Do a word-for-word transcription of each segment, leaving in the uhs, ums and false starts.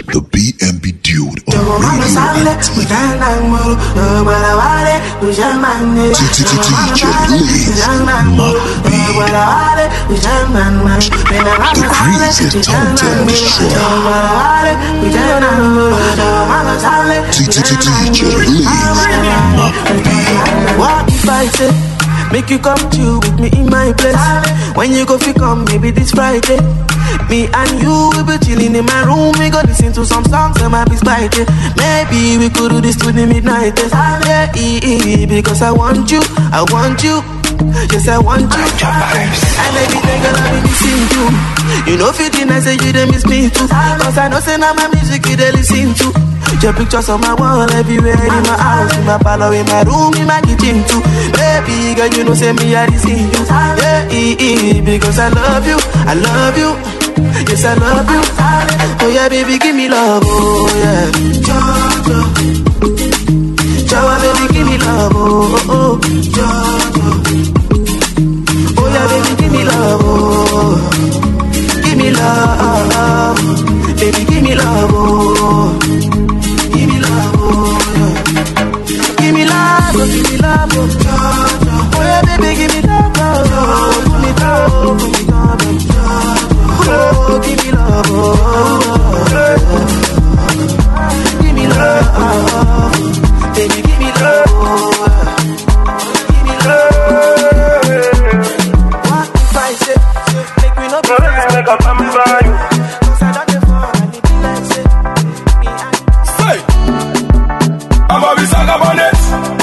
the B M B dude on Radio D J Blaze, Mark B, the craziest turntable destroyer. D J Blaze, Mark B. What if I say, make you come chill with me in my place? When you go fi come, maybe this Friday. Me and you will be chilling in my room. We go listen to some songs and my be spicy. Maybe we could do this to the midnight. Yeah, because I want you, I want you. Yes, I want you. And everything gonna be missing you. You know, fifteen I say you they miss me too. Cause I know say now my music you they listen to. Your pictures on my wall everywhere, in my house, in my parlor, in my room, in my kitchen too. Baby girl, you know say me I see you. Yeah, because I love you, I love you. Yes, I love you. Oh yeah, baby, give me love. Oh yeah. Jojo, Jojo, baby, give me love. Oh oh, Jojo. Oh yeah, baby, give me love. Oh, give me love. Baby, give me love. Oh, give me love. Oh yeah. Give me love. Oh, give me love. Oh, Jojo. Oh yeah, baby, give me love. Oh, give me love. Give me love. Oh, give me love, oh, give me love, baby, give me love, give me love. What if I say, make me no promise, make up and buy you? Cause I don't fall, I need to like say, me and say, I'm a bizarre on it.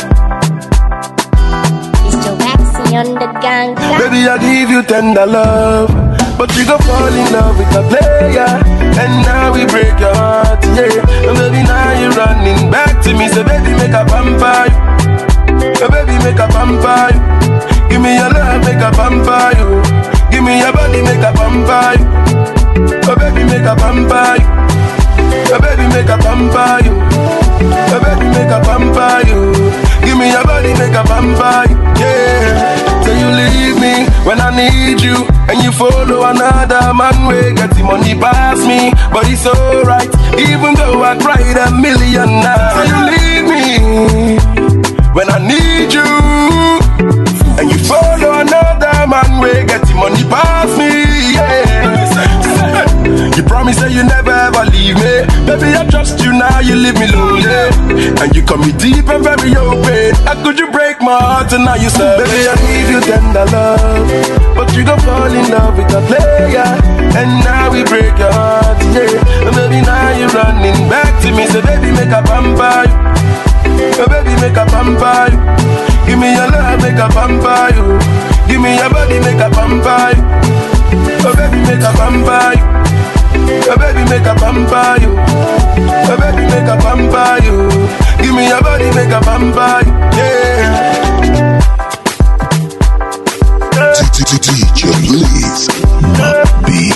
Mister Waxy on the gang. Baby, I give you tender love, but you go fall in love with a player, and now we break your heart, yeah. And baby, now you're running back to me, so baby, make a vampire. So baby, make a vampire. Give me your love, make a vampire. Give me your body, make a vampire. So baby, make a vampire. So baby, make a vampire. So baby, make a vampire. Give me your body, make a vampire, yeah. So you leave me when I need you, and you follow another man way, get the money past me, but it's alright, even though I cried a million nights. So you leave me when I need you, and you follow another man way, get the money past me, yeah. You promise that you never ever leave me, baby, I trust you now, you leave me lonely, and you call me deep and very open. How could you break my heart and now you say, baby, I need you tender love, but you gon' fall in love with a player, and now we break your heart, yeah. And baby, now you're running back to me, so baby, make a vampire. So baby, make a vampire. Give me your love, make a vampire. Give me your body, make a vampire. So baby, make a vampire. So baby, make a vampire. So baby, make a vampire. Give me your body, make a vampire, yeah. D J Blaze, Mark B.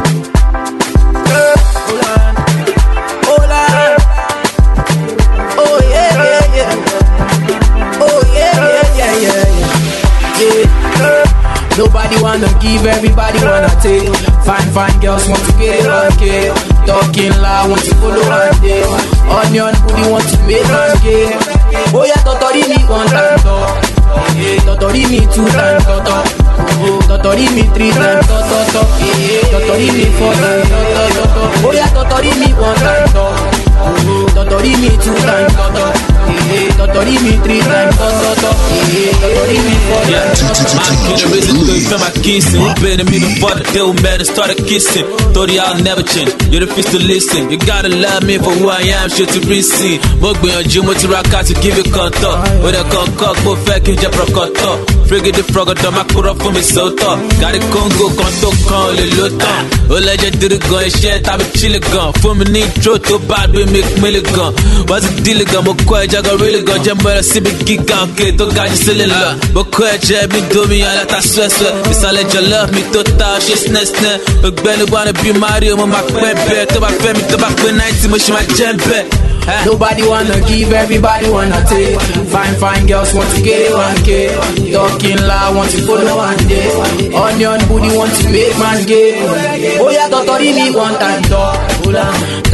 Hold on. Oh yeah, yeah, yeah. Oh yeah, yeah, yeah, yeah, yeah. Yeah. Nobody wanna give, everybody wanna take. Fine, fine girls want to get it on K. Talking loud, want to follow one day. Onion booty want to make one gay. Oh yeah, Totori me one time talk. Totori me two time talk. Totori me three time talk talk. Totori me four time talk talk. Oh yeah, Totori me one time talk. Totori me two time talk. Totori me three time talk talk. Totori me four time talk talk. Man, can you reason to feel my kissing? Who better me the butter? They were mad and started kissing. Thought I'll never change. You're the first to listen. You gotta love me for who I am. Shit to receive. Mugbe on Jim to rock out to give you contour. With a cock cock, but fake in Japra contour. Frigate the frog, I'm a cura for me so tough. Got a Congo, conto, con, le lotan. Oh, let you do the gun, shit, I'm a chili gun. For me, need throw to bad, we make milligun. Was it dealing gun, but quite jagger really gun. Jambara, see me geek out, kid, don't got you selling love. But quite jab me, do me, I let that sweat, sweat. It's all let you love me, total, she's nest, but Benny wanna be Mario, my quack back, to my family, to my queen ninety, much my jam back. Nobody wanna give, everybody wanna take. Fine, fine girls want to get it one K. Talking loud, want to follow one day. Onion booty want to make man gay. Oh yeah, Totori me one time talk.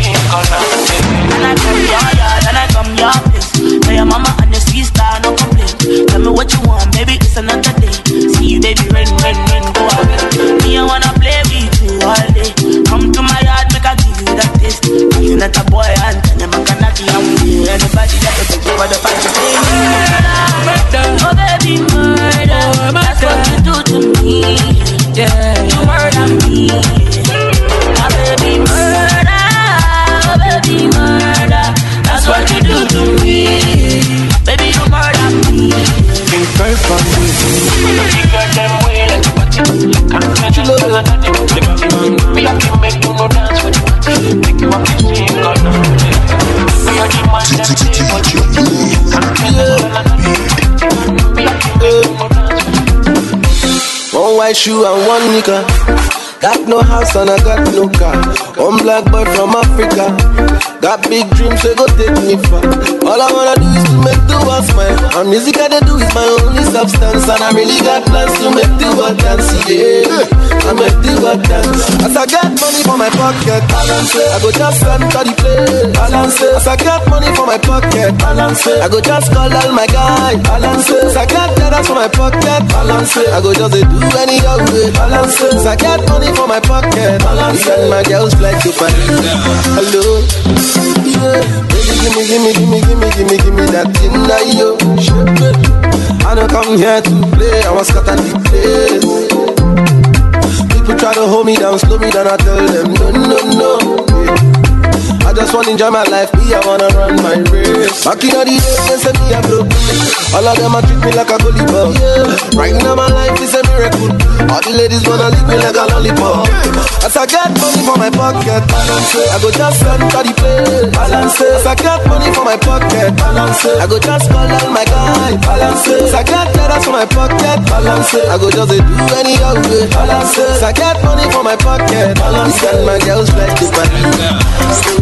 white shoe and one nigga. Got no house and I got no car. One black boy from Africa. Got big dreams, so go take me far. All I wanna do is to make the world smile. And music I do is my only substance. And I really got plans to make the world dance. Yeah, I make the world dance. As I get money for my pocket, balance it. I go just enter the place, balance it. As I get money for my pocket, balance it. I go just call all my guys, balance it. As I get dollars for my pocket, balance it. I go just do any other way, balance it. As I get money for my pocket, balance it. And my girls fly to Paris. Hello. Yeah. Gimme, gimme, gimme, gimme, gimme, gimme that thing that you. I don't come here to play, I was cut at the place. People try to hold me down, slow me down, I tell them no, no, no. Yeah. I just wanna enjoy my life, me, I wanna run my race. Back in the days, they say me a broke. All of them a treat me like a gully bug. Yeah. Right now my life is a miracle. All the ladies wanna lick me like a lollipop. As I get money for my pocket, balance it. I go just enter the place, balance it. As I get money for my pocket, balance it. I go just call all my guys, balance it. As I get dollars for my pocket, balance it. I go just do any other way, balance it. As I get money for my pocket, balance it. And my girls like to party.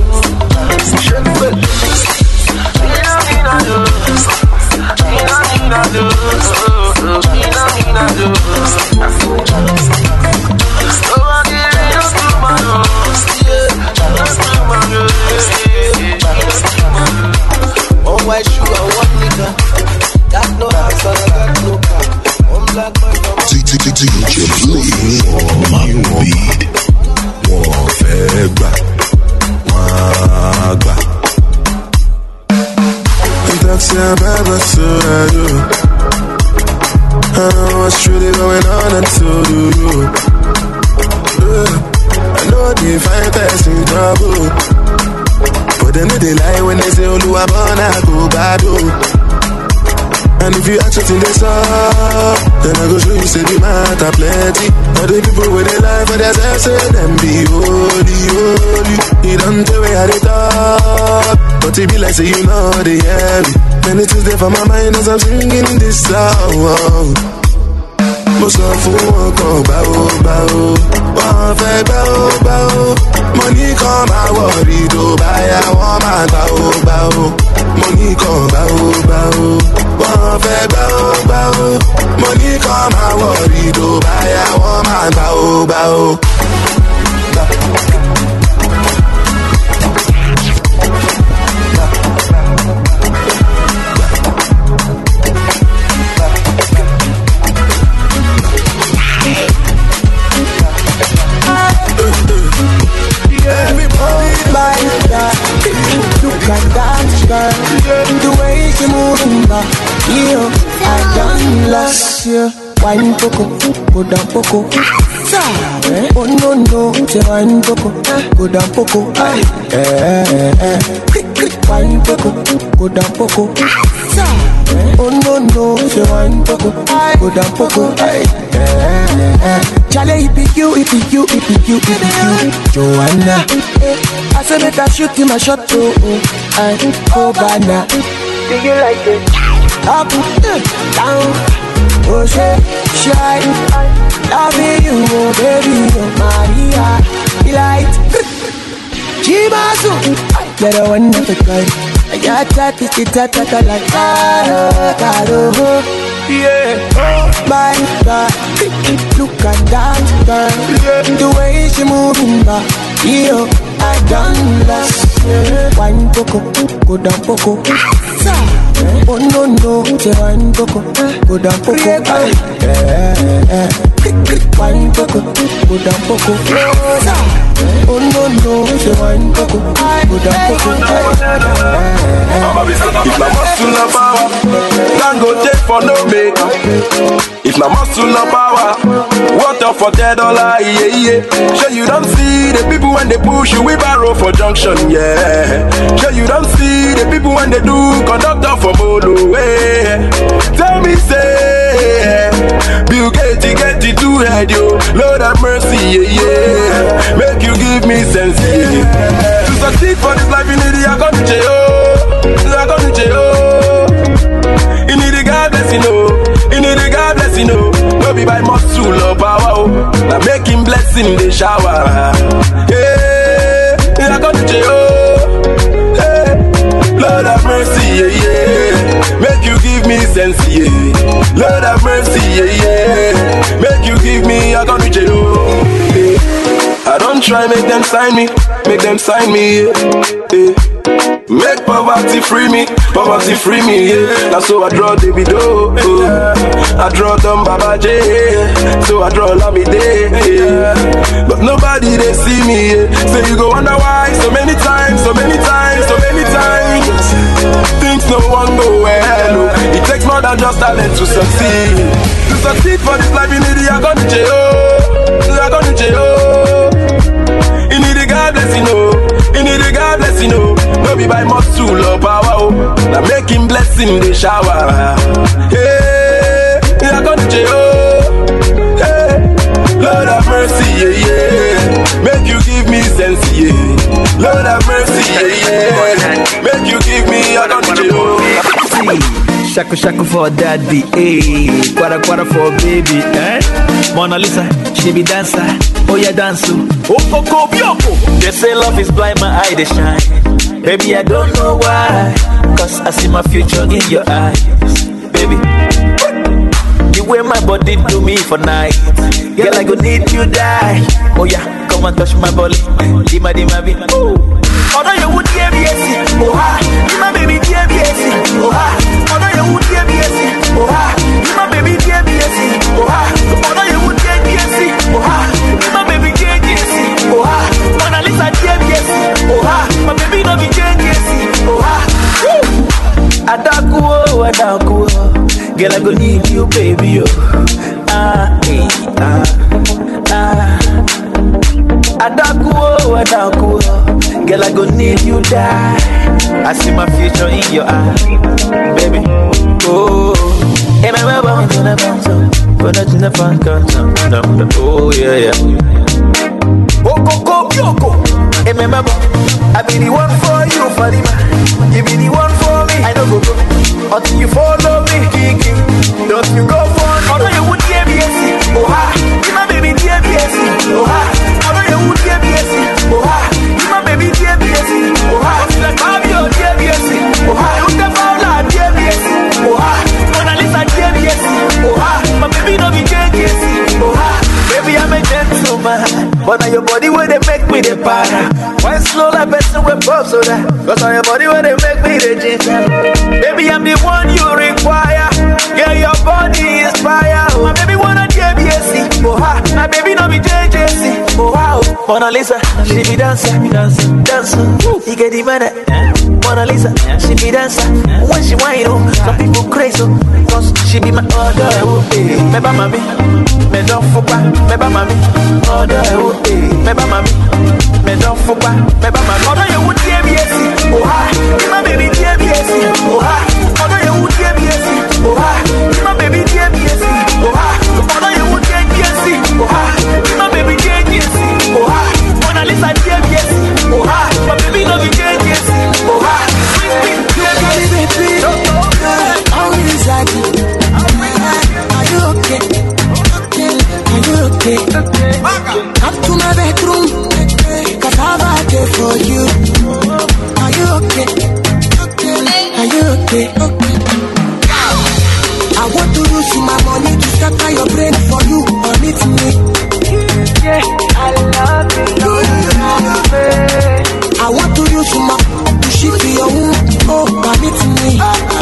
One white shoe and one nigga. Got no house and I got no car. One black boy from D J Blaze, my beat. Warfare back. Wagba. That's a bad story. I know what's truly going on until you. Yeah. I know they find us in trouble, but then they lie when they say, "Oh, you are born I go bad." And if you ask in this up, then I go show you say the matter plenty. All the people with their life for themselves say them be holy, holy. You don't tell me how they talk, but it be like say you know they heavy. Many things there for my mind as I'm singing this song. Mo sọ fún wọn kan báwo báwo, wọ́n fẹ́ báwo báwo. Mo ní kan máa wọ̀rí tó báyà wọ́n máa báwo báwo. Mo ní kan báwo báwo, wọ́n fẹ́ báwo báwo. Mo ní kan máa wọ̀rí tó báyà wọ́n máa báwo báwo. The way she moving back, yeah, I done last year. Wine poco, go down poco. Oh no no, say wine poco, go down poco. Eh eh eh, wine poco, go down poco. Oh no no, say wine poco, go down poco. Eh eh eh, Charlie, it be you, it be you, it be you, it be you, Joanna. I said make I shoot him a shot too. I go banana. Do you like it? Up, down, oh shit, shine. Loving you, oh baby, oh Maria. Delight, Chimazu. You're the one of the kind. I got that, it's the tata like Caro, Caro. Yeah, oh my God, look at that girl. The way she moving back, yeah, I done last. Wine poco, go down poco. Oh no no, say wine poco, go down poco. Wine poco, go down poco. Oh no no, say wine poco, go down poco. If na muscle na power, can go take for no makeup. If na muscle na power, water for ten dollar, yeah yeah. Sure you don't see the people when they push you, we borrow for junction, yeah. Sure you don't see the people when they do conductor for Bolo, yeah. Tell me say, Bill Gates get it too head, yo. Lord have mercy, yeah yeah. Make you give me sense, yeah. To succeed for this life, you need the Akonche, oh. The Akonche, oh. You need the God bless, you know. You need the God bless, you know. No be by muscle or power. Now making blessing the shower. Hey, I got the J O. Hey, Lord have mercy, yeah, yeah. Make you give me sense, yeah. Lord have mercy, yeah, yeah. Make you give me, I got the J O. Hey, I don't try, make them sign me, make them sign me, yeah. Hey. Make poverty free me, poverty free me, yeah. Now so I draw David O, oh. I draw Dumb Baba J, yeah. So I draw Lamide, yeah. But nobody they see me, yeah. So you go wonder why, so many times, so many times, so many times. Things no one go well, oh. It takes more than just talent to succeed. To succeed for this life, you need the Agon J O, Agon J O. You need the God blessing, oh. You need the God blessing, oh. No be by muscle or power, oh. Now making blessing the shower. Hey, I got the J O. Hey, Lord have mercy, yeah, yeah. Make you give me sense, yeah. Lord have mercy, yeah, yeah. Make you give me, I got the J O. Shaku shaku for daddy, eh? Quara quara for baby, eh? Mona Lisa, she be dancer, oh yeah dance, oh coco bioko. They say love is blind, my eye they shine. Baby I don't know why, cause I see my future in your eyes, baby. The way my body do me for night, girl I go need you die. Oh yeah, come and touch my body, dima dima bi. Although you would give me a seat, oh ha, my baby give me a seat, oh ha. Although you would give me a seat, oh ha, my baby give me a seat, oh ha. Although you would give me a seat, oh ha, my baby give me a seat, oh ha. Mona Lisa give me a seat, oh ha, my baby no be give me a seat, oh ha. Adaku oh, adaku oh, girl I go need you baby oh, ah eh ah ah. Adaku oh, adaku oh, girl I go need you die. I see my future in your eyes, baby. Oh, hey my baby, I'm gonna bounce up, gonna turn the fun count. Oh yeah yeah. Oh go go yoko. Hey my baby, I be the one for you, Fatima. You be the one for me. I don't go go until you follow me, Kiki. Don't you go for me? Although you would give me a seat, oh ha. You my baby, give me a seat, oh ha. Although you would give me a seat, oh ha. You my baby, give me a seat, oh ha. Like Fabio, give me a seat, oh ha. You the Paula, give me a seat, oh ha. Mona Lisa, give me a seat, oh ha. My baby, no be give me a seat, oh ha. Baby, I'm a gentleman, but now your body where they make me the para. Why slow like person with pop soda? Cause on your body where they make me the ginger. Baby, I'm the one you require. Girl, your body is fire. My baby wanna J B S C, oh ha. My baby no be J J C, oh wow. Mona Lisa, she be dancer, dancer, dancer. He get the money. Mona Lisa, she be dancer. When she whine, oh, some people crazy, cause she be my other. Me ba mami, me don't fuck back. Me ba mami, other. Me ba mami, me don't fuck back. Me ba mami. Although you would J B S C, oh ha. My baby J B S C, oh ha. Although you would J B S C, oh ha. My baby J B S C, oh ha. Although you would J B S C, oh ha. My baby J B S C, oh ha. Mona Lisa J B S C, oh ha. My baby love you J B S C, oh ha. How is that? Are you okay? Are you okay? Come to my bedroom, cause I've got it for you. Are you okay? Are you okay? I want to use my money to scatter your brain for you. Permit me. Yeah, I love you. I want to use my to ship your womb. Oh, permit me.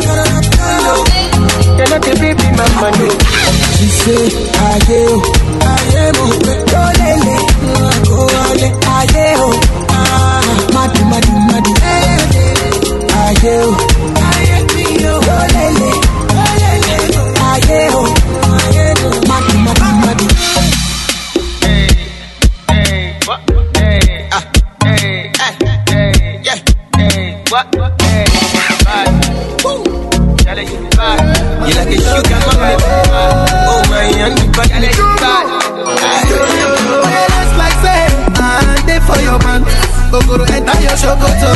You're not a baby, my money. She say, I am, I am, oh, lele, oh, I am, ah, madu, madu, madu, I am, I am, oh, lele, I am, madu, madu, madu. Hey, hey, what? Hey, ah, hey, hey, yeah, hey, what? Hey, bad, woo, bad. You like a sugar mama, oh my, and you bad, you bad. Oh yeah, that's like say, I'm there for your man. Go go to enter your shokoto.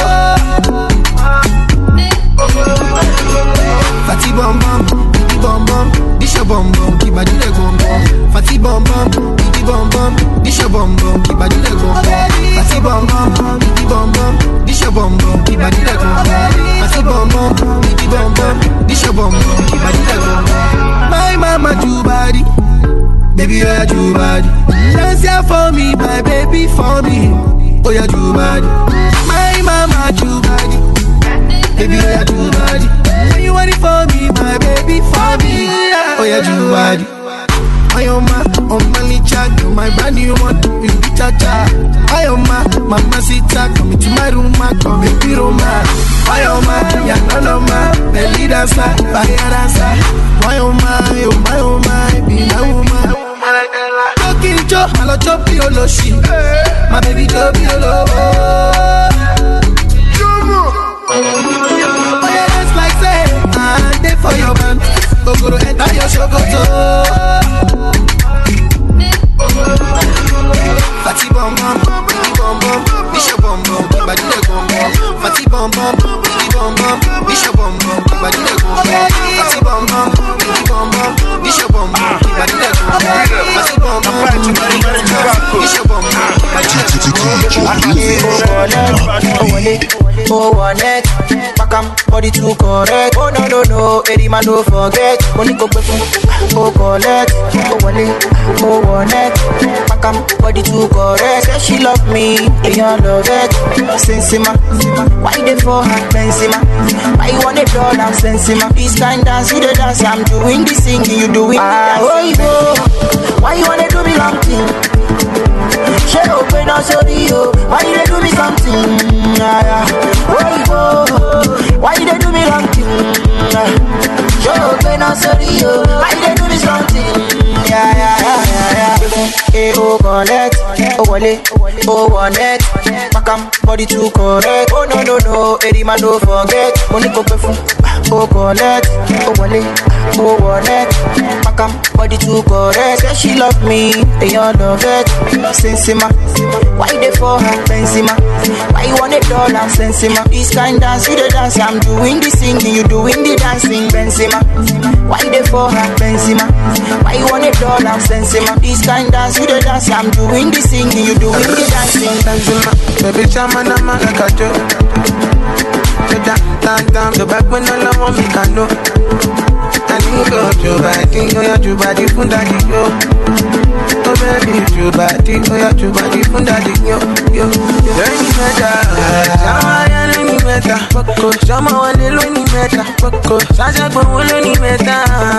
Fatty bum bum, bitty bum bum, dish your bum bum, keep my do the bum bum. Fatty bum bum, bitty bum body that go. Fatty bum bum, baby bum bum, this your bum bum, body that go. My mama too body, baby you are too body. Dance here for me, my baby for me. Oh you too body. My mama too body, baby you are too body. When you want it for me, my baby for me. Oh you too body. I am my, on my licha, you're my brand new one, you be cha-cha. I am my, mama sita, come into my room, come in the room. I am my, ya no my, belly dancer, fire dancer. I am my, oh my, oh my, be my woman. Talking to, I love chop your shit. My baby chop your love. Oh yeah, that's like say, I'm there for your man. Go go to enter your shokoto. Fatty bum bum, baby bum bum, this your bum bum, body leg bum bum. Fatty bum bum, baby bum bum, this your bum bum, body leg bum bum. Fatty bum bum, baby bum bum, this your bum bum, body leg bum bum. Fatty bum bum, baby bum bum, this your bum bum, body leg bum bum. Oh one neck, pack 'em body too correct. Oh no no no, Eddie man don't forget. Money go back, oh collect. Oh one neck, oh one neck, pack 'em body too correct. Say she love me, they all love it. Sensima, why they for her Benzema? Why you want it all? I'm Sensima. This kind dance, you the dance, I'm doing the singing, you doing the dance. Oh you go, why you wanna do me long thing? She open up sorry yo, why you do me something? Why you go? Why you do me wrong thing? She open up sorry yo, why you do me something? Yeah yeah yeah yeah yeah. Hey oh collect, oh wale, oh one neck, pack 'em body too correct. Oh no no no, Eddie man don't forget. Money go pay for, oh collect, oh wale, oh one neck, pack 'em body too correct. Say she love me, they all love it. Sensima, why they for her Benzema? Why you want it all? I'm Sensima. This kind dance, you the dance, I'm doing the singing, you doing the dancing. Benzema, why they for her Benzema? Why you want it all? I'm Sensima. This kind dance, you the dance, I'm doing the singing, you doing the dancing. Benzema, baby chama na malaka jo. Down, down, down, the back when all I want me can know. I need go to body, oh yeah, to body, funda di yo. Oh baby, to body, oh yeah, to body, funda di yo, yo. Any meta, chama ya any meta, poko, chama wale lo ni meta, poko, saja kwa wale ni meta,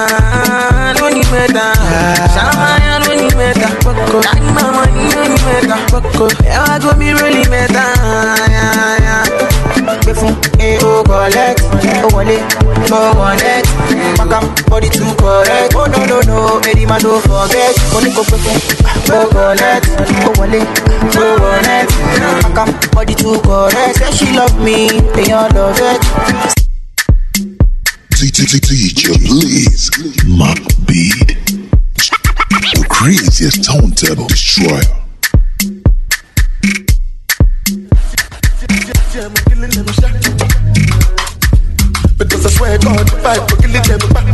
lo ni meta, chama ya lo ni meta, poko, nani mama ni lo ni meta, poko, ewa go mi really meta, yeah yeah. Before, eh oh collect, oh wale, oh one neck, pack 'em body too correct. Oh no no no, Eddie man don't forget. Money go before, oh collect, oh wale, oh one neck, pack 'em body too correct. Say she love me, they all love it. Teacher, please, my beat, the craziest turntable destroyer. Because I swear God, if I could kill them back.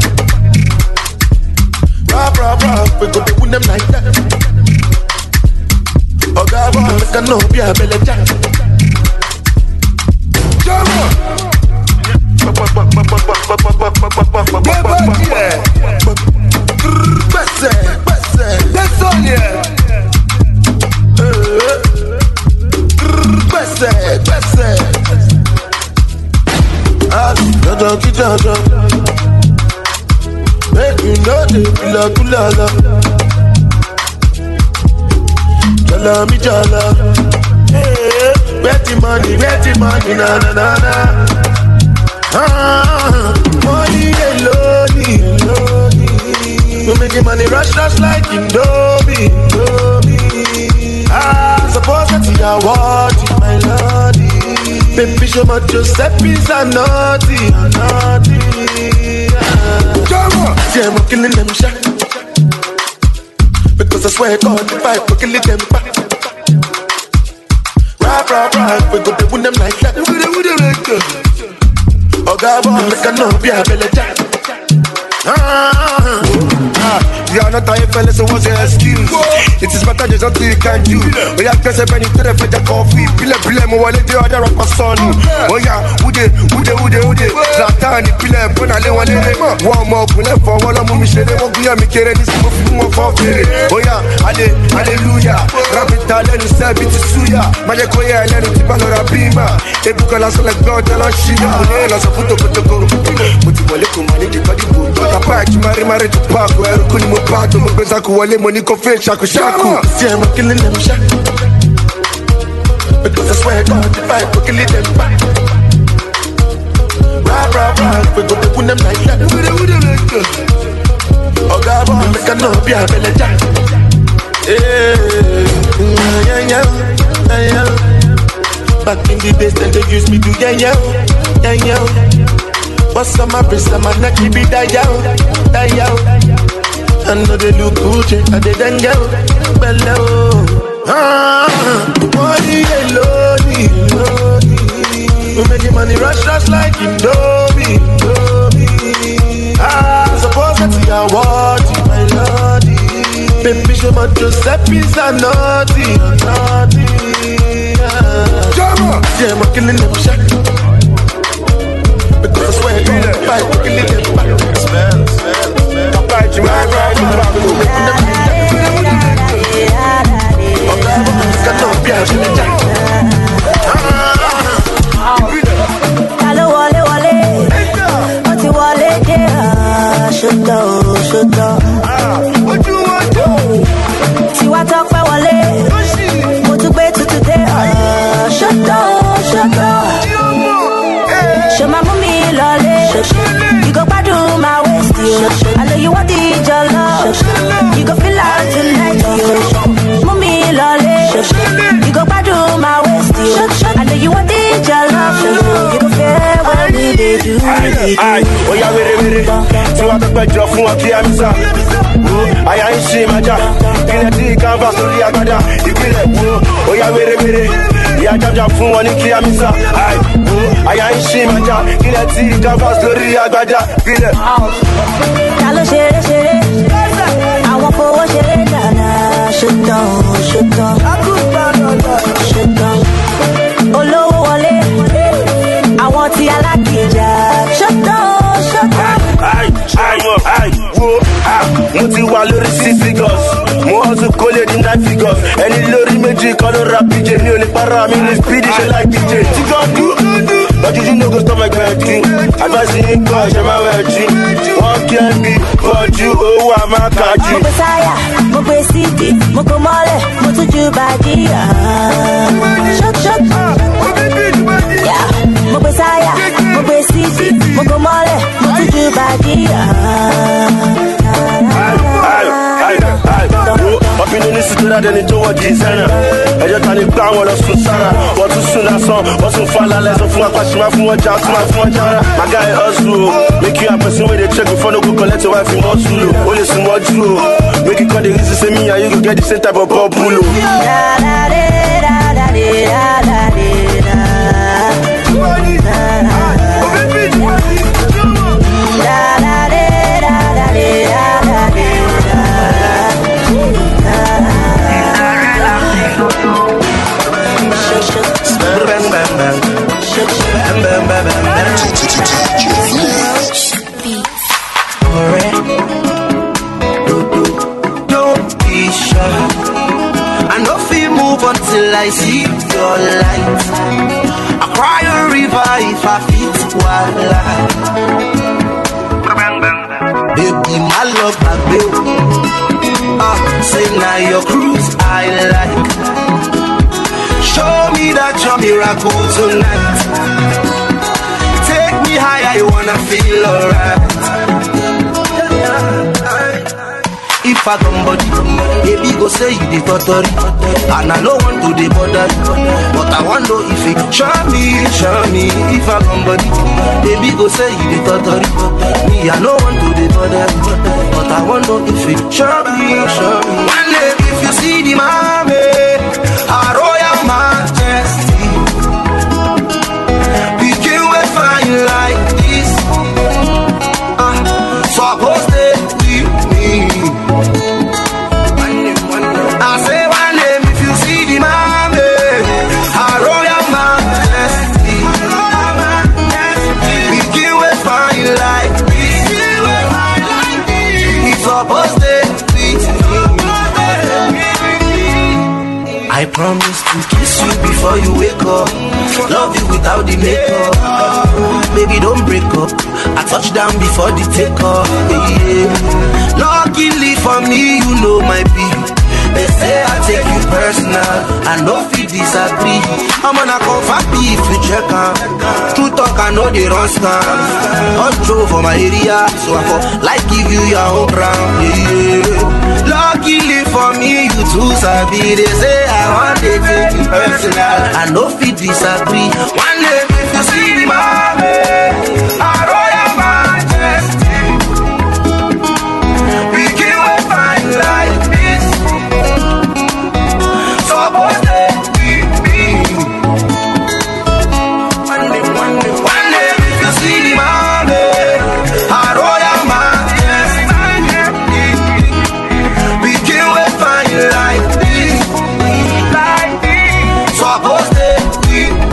Rah, rah, rah, we go to win them like that. Oh God, I make a no be a belly jack. That's all, yeah. Bese, bese. Ah, Jojo, Jojo. Make you know the kula kula la. Jala mi jala. Hey, where the money, where the money, na na na na. Ah, money alone, alone. We make the money rush, rush like Indomie, Indomie. Ah, suppose that you are watching my lordy. Baby, show my Giuseppe's a naughty, a naughty. Ah. See, I'm killing them shot. Because I swear God, if I could kill them back. Rap, rap, rap, we go to win them like that. We go to win them like that. Oh God, boy, make a no be a belly jack. Ah, ah. You are not a fella, so what's your excuse? It is better there's nothing you can do. Oh yeah, press a penny to the fed coffee. Pile pile mo wale the other of my son. Oh yeah, ude ude ude ude. Zlatani pile bona le wale le. One more pile for wala mo mi shere mo kuya mi kere this mo fi mo for kere. Oh yeah, ale hallelujah. Rabbit ale no serve it suya. Maje koya ele no tipa no rabima. Ebuka la so like God tell us she. Mo la so puto puto go. Mo ti wale ko mani di body go. Ta pa chi mari mari tu pa ko eru kuni mo pa to mo pesa ko wale money ko fe shaku shaku. See I'm killing them shaku. Because I swear God if I go kill them back. Rah rah rah, we go to put them like that. Oh God, boy, make a no be a belly jack. Yeah, yeah, yeah, yeah. Back in the days, then they used me to yeah, yeah, yeah, yeah. What's on my wrist, on my neck, keep it die out, die out. I know they look good, and they don't go below. Ah, money alone, we making money rush, rush like Indomie, Indomie. Ah, suppose that we are what my lordy. Baby, show my Giuseppe's a naughty, naughty. Jama, yeah, I'm killing them shit. Because I swear to God, I'm killing them back. Smell, smell, smell. I'm biting my right, I'm Hello, wale, wale. What you wale, yeah. Shut up, shut up. What you want to? See what talk for wale. What to pay to today? Shut up, shut up. Show my mommy, lolly. You go back to my waist, yo. I know you want the jollof. You go feel out tonight, yo. Mommy, lolly. You go back to my waist, yo. I know you want the jollof. You go feel what we did do. Aye, oh yeah, wait, wait, wait. So I talk about your phone, okay, I'm sorry. I ain't seen my job. Can I take a vaso, yeah, but you feel like, oh yeah, wait, wait, wait. Yeah, jump jump phone, one in clear, miss. Aye, I ain't seen my job. Can I take a vaso, yeah, but you feel like, Hello, shere, shere. I want for what shere, na shut down, shut down, shut down. Olowo wale, I want the alakija. Shut down, shut down. Aye, aye, aye, whoa, ah. Mo ti wà lórí six figures. Mo hustle kólé ní nine figures. Ẹni lórí méjì kan ló rap D J. Mi ò lè para mi ní speedy ṣe like D J. Tí kan dú, but you no go stop my gbedu. Advice yín kan ṣe máa wẹ̀ jí. Wọ́n kí ẹ bí fọ́jú owó àmàkàjì. Mo gbé sáyà, mo gbé sídì, mo kò mọ́lẹ̀, mo tún ju bàjí. Shut, shut, yeah. Mo gbé sáyà, mo gbé sídì, mo kò mọ́lẹ̀, mo tún ju bàjí. Ọbìnrin ní sùtúrà dẹni tó wọ́n di sẹ́nà. Ẹjọ́ ta ni gbá wọn lọ sùn sára. Wọ́n tún sùn lásán, wọ́n tún fa lálẹ́ sọ fún apàṣẹ máa fún wọn já, tún máa fún wọn jára. My guy hustle o, make you a person wey dey check before no go collect your wife in muscle o. O lè sùn mọ́jú o, make you come dey reason say me and you go get the same type of bubble o. Until I see your light, I cry a river if I fit wala. Baby, my love, my baby. Ah, say now your cruise I like. Show me that you're miracle tonight. Take me high, I wanna feel alright. If I come body, baby go say you the totally. And I don't want to the bother, but I want to if it show me, show me. If I come body, baby go say you the totally. Me I don't want to the bother, but I want to if it show me, show me. One day if you see the mommy, a royal majesty, we can we find like this. Uh, so I go stay with me. before you wake up. Love you without the makeup. Baby, don't break up. I touch down before the takeoff. Yeah. Luckily for me, you know my people. They say I take you personal. I know if you disagree, I'm gonna come happy if you check out. True talk, I know they run scam. I'm true for my area, so I for like give you your own ground. Yeah. Luckily for me, you too sabi. They say I want to take you personal. I know if you disagree. One day if you see the mommy, I royal majesty. We can wait find like this. Suppose they keep me. One day, one day, one day if you see the mommy, I royal majesty. We can wait find like this. Like this. Suppose they keep me.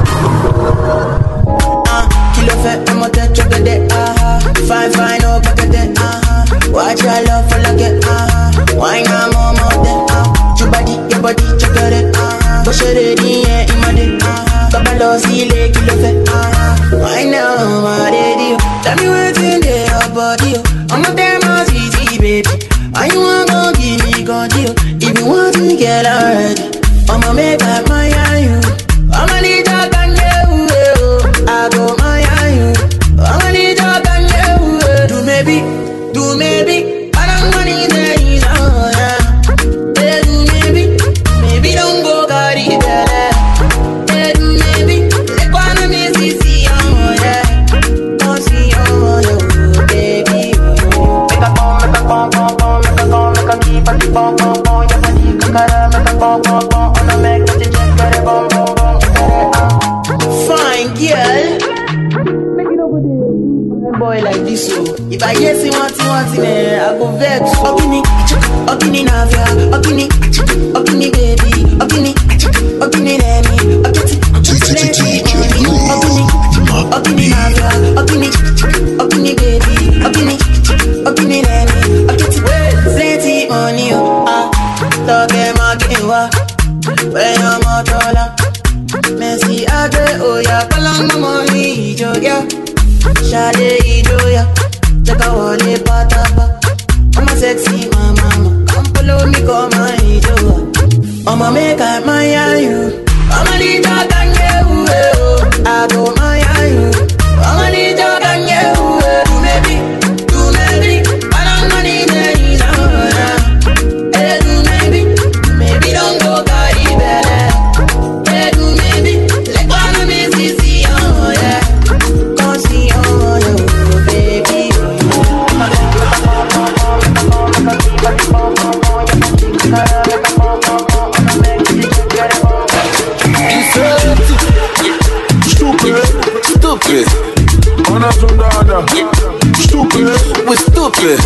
I'ma touch you get uh-huh. Fine, fine, oh, get it, uh-huh. Watch your love for like it, uh-huh. Why not more, more than, uh your body, your body, check it, uh-huh. Push it in, yeah, in my dick, uh-huh. Babalo, see, leg, you love it, uh-huh. Why now, what did you? Tell me what's in there about you. I'm a damn easy, baby. Why you want to give me, got you? If you want to get already, I'ma make up my you. I'ma need your gun, I go my you. I'ma need your gun, you. Do maybe, do maybe. I don't want it there, oh yeah. Yeah, do maybe, maybe don't go carry that. Yeah, do maybe. Let go on me see see, oh yeah. Don't see, oh yeah, baby. Make a bomb, make a bomb, bomb, bomb, make a bomb, make a keep a bomb, bomb, bomb. Your body, kakara, make a bomb, bomb, bomb. I'ma make it just get a bomb, bomb, bomb. Fine girl. Boy like this, so if I hear see one thing, one thing, eh, I go vex. Okini, okini navia, okini, okini baby, okini, okini nemi, okiti, okini, okini navia, okini, okini baby, okini, okini nemi, okiti. Plenty money, ah, talk my game, wa, when I'm a dollar. Messi agre, oh yeah, kalanga money, joya. Shade idoya, take a wale patapa. I'm a sexy mama, come follow me, come my idoya. I'ma make I admire you. I'ma need your kanye, I go my you. I'ma need your kanye, do maybe, do maybe. I don't want it there, hey, do maybe, maybe don't go carry belly. Hey, do maybe, let go of me, see, see, oh yeah. Stupid, on a Zondada. Stupid, we stupid.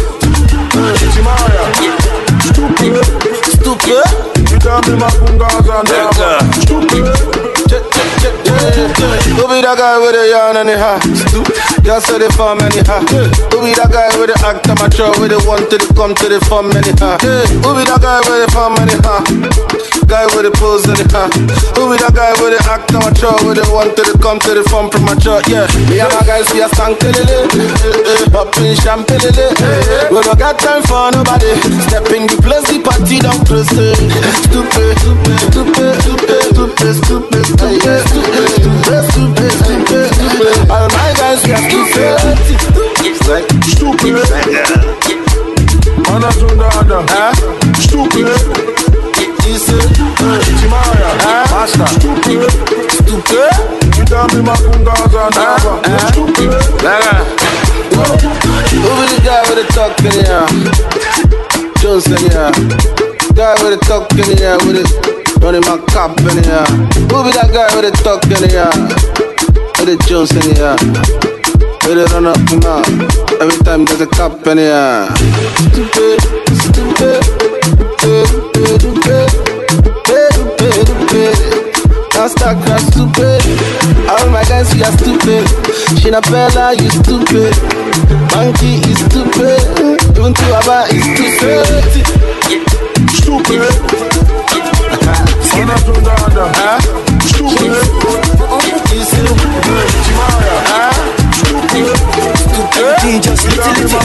Stupid, stupid. You tell me my pungas and stupid. Who be that guy with a yarn and a hat? Just so the farm and a hat. Who be that guy with the act amateur with the one to the come to the farm and a hat? Who be that guy with the farm and a hat? Guy with the pose and the hat. Who be that guy with the act amateur with the one to the come to the farm premature? Yeah, me and my guys we are stank lily, up in champagne lily. We don't got time for nobody. Step in the place, the party don't close. Stupid, stupid, stupid, stupid, stupid, stupid, stupid, stupid, stupid, stupid. All my guys we are stupid, like stupid. On a Zondada, huh? Stupid. Chimaya, Master, stupid, stupid. You tell me my pungas and lava, stupid. Who be the guy with the talk in here? Johnson, yeah. Guy with the talk in here with it, running my cop in here. Who be that guy with the talk in here? With the Johnson, yeah. With the run up him out. Every time there's a cop in here. Stupid, stupid, stupid, stupid. Master crash stupid. All my guys we are stupid. Shinapella you stupid. Monkey is stupid. Even Tuaba is stupid. Stupid. Huh? Just little, little.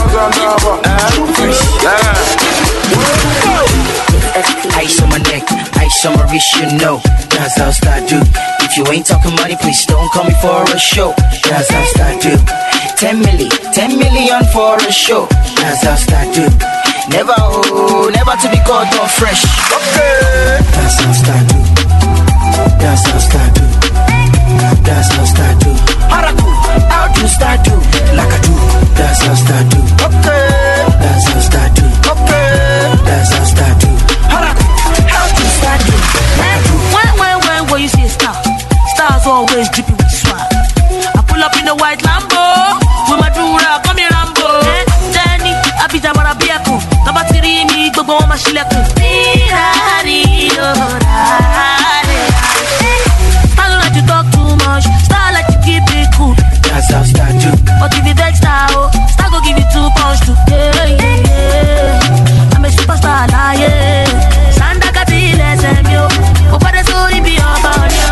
Ice on my neck, ice on my wrist, you know. That's how I do. If you ain't talking money, please don't call me for a show. That's how I do. Ten milli, ten million for a show. That's how I do. Never, oh, never to be caught on fresh. Okay. That's how I do. That's how I do. That's how I do. Haraku, how do I do? Like I do. That's how I do. Okay. That's how I do. Okay. That's how I do. Haraku, how do I do? When, when, when, when you see a star, stars always dripping with swag. I pull up in a white Lambo with my dura, come here Rambo. Eh, Jenny, I be down where I be a cool. Nobody read me, go go on my shileko. I don't like to talk too much, style like to keep it cool. That's how I do. But if you take style, style go give you two punch to yeah, yeah. I'm a superstar, nah, yeah. Sanda kati lesem yo, opade suri be on yo.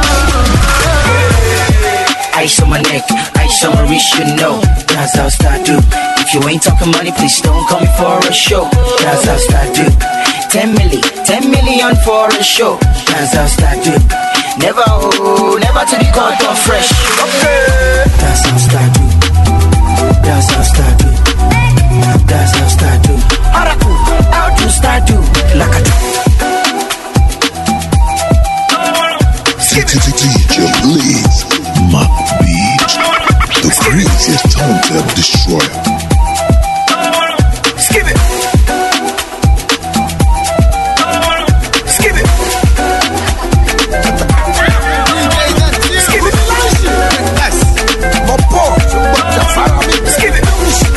Ice on my neck, ice on my wrist, you know. That's how I do. If you ain't talking money, please don't call me for a show. That's how I do. Ten milli, ten million for a show. That's how I do. Never, oh, never to be caught on fresh. Okay. That's how I do. That's how I do. That's how I do. Haraku, how do I do? Like I do. D J Blaze, Mark Beat, the craziest turntable destroyer. Skip it. Skip it. Skip it. My boy, skip it.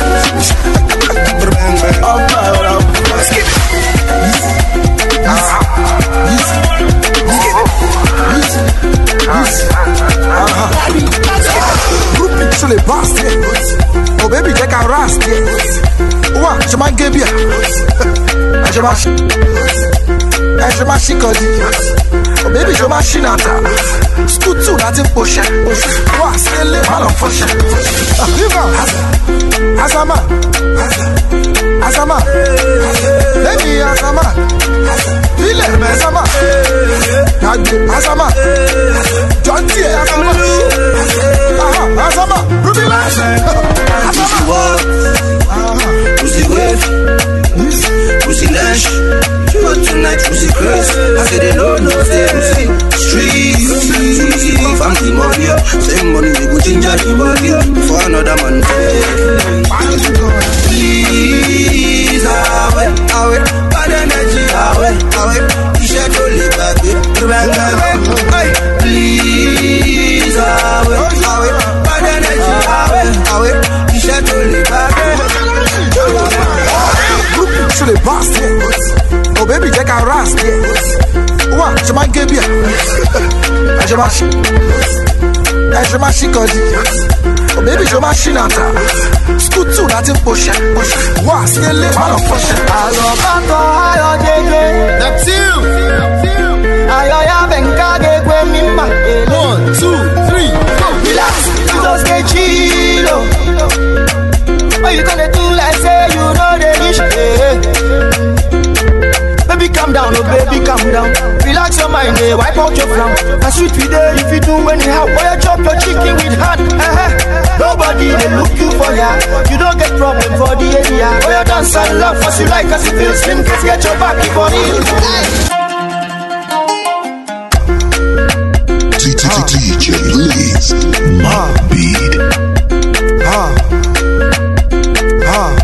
Skip it. Sur les basses, oh baby, j'ai qu'à rester. Ouais, je m'en gué bien. Je marche. Je marche comme oh baby, je marche dans ta. Scootou, là, t'es poché. Ouais, c'est les malins fauchés. Viva, Azama. Azama. Baby, Azama. Vile, mais Azama. Azama. John T. Azama. Aha, Azama. Ruby Lash. Pussy walk. Pussy wave. Pussy Lash. But tonight, Pussy Chris. I said they don't know, say Pussy Street. If I'm the money, same money, we go ginger the body. For another man, please, away, away. Bad energy, away, away. T-shirt only baby. Please, away, away. Bad energy, away, away. T-shirt only baby. Sur les basses, oh baby, j'ai qu'à rester. Ouais, je m'en gué bien. Je marche. Je marche comme oh baby, je marche dans ta. Scootou, là, t'es poché. Ouais, c'est les malins fauchés. Alors, papa, alors, J J. Neptune. Alors, y'a venka, gwe, mimba. One, two, three, go. Relax, you just get chill. What you gonna do like say you know the issue? Baby, calm down, oh baby, calm down. Relax your mind, eh, wipe out your frown. I sweet with you if you do anyhow. Why you chop your chicken with hand? Uh-huh. Nobody they look you for ya. You don't get problem for the area. Why you dance and laugh as you like, as you feel slim, cause get your back for it. D J Blaze, Mark Beat. Ah. Ah.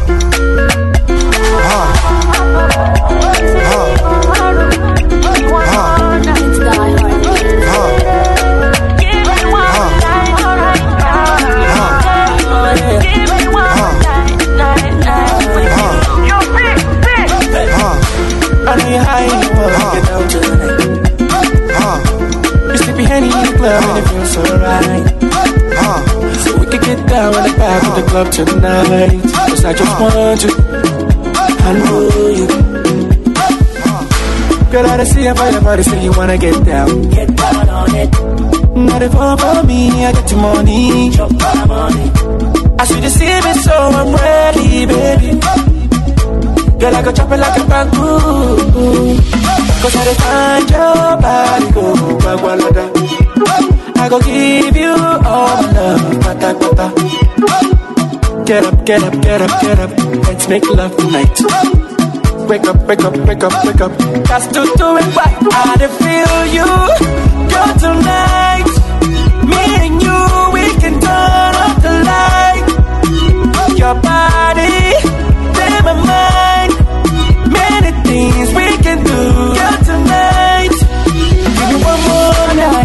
And it feels so right. uh, So we can get down in the back of the club tonight. Cause I just want you, I know you. Girl, I see you by your body, so you wanna get down. Get down on money. Not if all for me, I get the money. Chop my money. I should have seen me, so I'm ready, baby. Girl, I go chop it like a bamboo. Cause I find your body, go, bagwalada. I go give you all my love, pata pata. Get up, get up, get up, get up. Let's make love tonight. Wake up, wake up, wake up, wake up. Got to do it right. I dey feel you, girl, tonight. Me and you, we can turn up the light. Your body, in my mind. Many things we can do, girl, tonight. Give me one more night.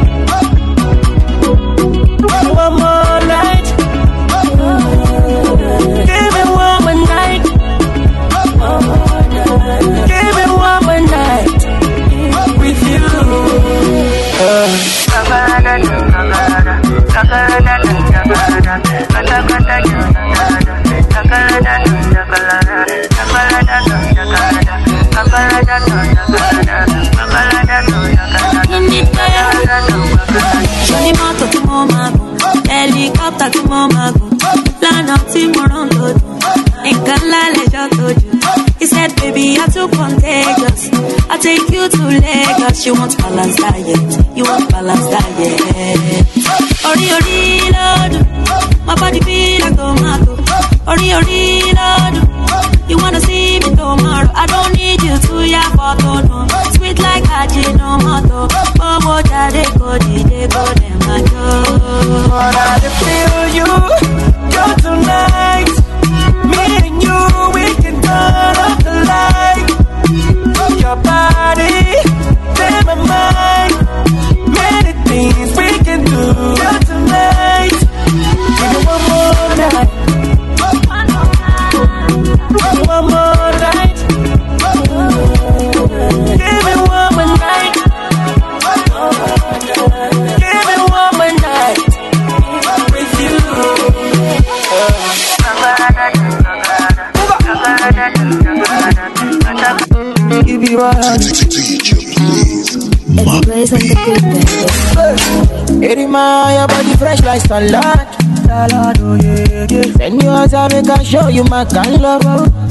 One more night. Give me one more night. Give me one more night with you. Uh. Johnny Moto to Momago, helicopter to Momago, land up to Moronto, in Kalale Jotoju. He said, baby, you're too contagious. I'll take you to Lagos. You want balanced diet. You want balanced diet. Ori ori lord, my body feel like tomato. Ori ori lord, you wanna see me tomorrow? I don't need you to ya photo no. Sweet like Ajinomoto. Bobo jade go jide go dem ajo. But I feel you, go tonight. Me and you, we can turn up the light. Your body, in my mind. Many things we can do, girl, tonight. Give me one more night. One more night. Give me one more night. Give me one more night with you. Give you one. Hey, my your body fresh like salad. Salad, oh yeah, yeah. Send you out, I make I show you my kind love.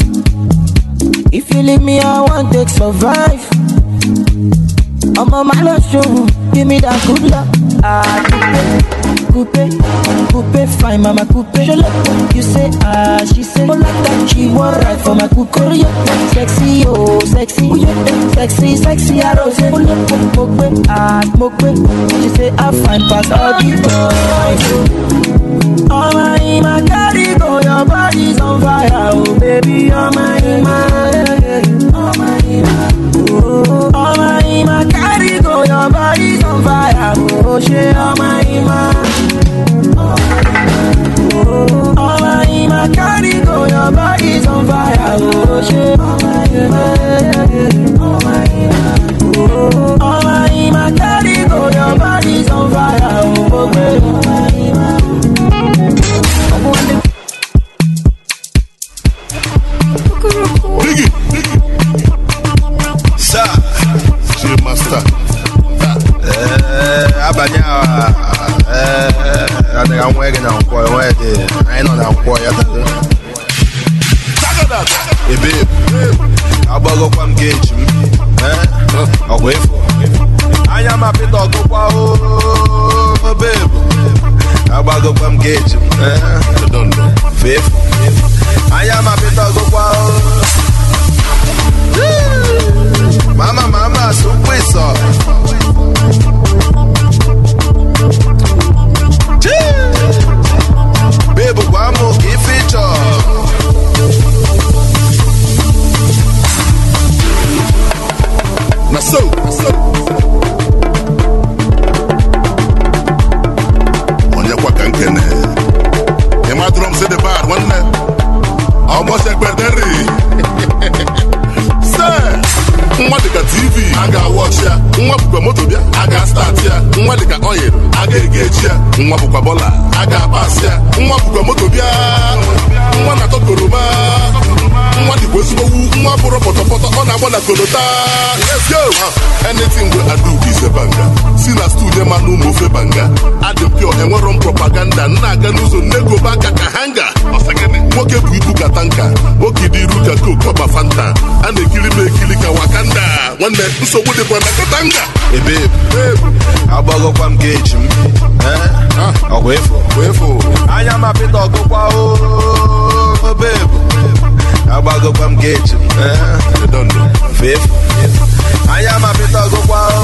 If you leave me, I want to survive. I'm on my love show. Give me that good luck. Ah, coupe, coupe, fine, mama, coupe. You say ah, she say oh like that. She want right for my coupe. Sexy, oh, sexy, sexy, sexy, I rose. Mope, ah, mope. She say I find past all the boys. Oh my, my daddy, go, your body's on fire, oh baby, oh my, my, oh my, oh my, my daddy, go, your body's on fire, oh shit, oh my, my, oh my, my daddy, go, your body's on fire, oh shit, oh my, oh my, oh my, my daddy, go, your body's on fire, oh baby, oh my, my. Biggie, Sir, J Master. Eh, abanya, eh, ada yang wege na nkwo, wege, I know na nkwo ya tatu. Ebe, abago kwa mgeji, eh, ogwefo. Anya mapita ogwa o, babe. Abago kwa mgeji, eh, dondo, faith. Anya mapita ogwa o. Mama, mama, supweso. Baby, vamos, give it up. Na so, na so. Onye kwa kankene. Ema drum se de bar, one. Almost a bederi. Sir. Nwa dịka T V a ga-watch ya, nwa bụkwa moto bịa a ga-start ya, nwa dịka oil a ga-egeji ya, nwa bụkwa bọla a ga-pass ya, nwa bụkwa moto bịa, nwa na-atọ koroma, nwa dị kwesịrị nwa bụrụ pọtọpọtọ ọ na-agba na kolota. Let's go. Anything we I do is a banger. Si na studio manu mo fe banga. Adị pure enwero propaganda. Nna aga n'ụzọ nego baka ka hanga. Ọsagene nwoke bụ ibu ka tanka. Nwoke dị iru ka coke ọba fanta. A na-ekiri m ekiri ka Wakanda. Nwanne nsogbu dịkwa na katanga. Ebe agbagokwa m geji m. Eh? Ọgwụ efu. Efu. Anya ma pịta ọgụkwa o. Babe. Agbagokwa m geji m. Eh? Redondo. Efu. Anya ma pịta ọgụkwa o.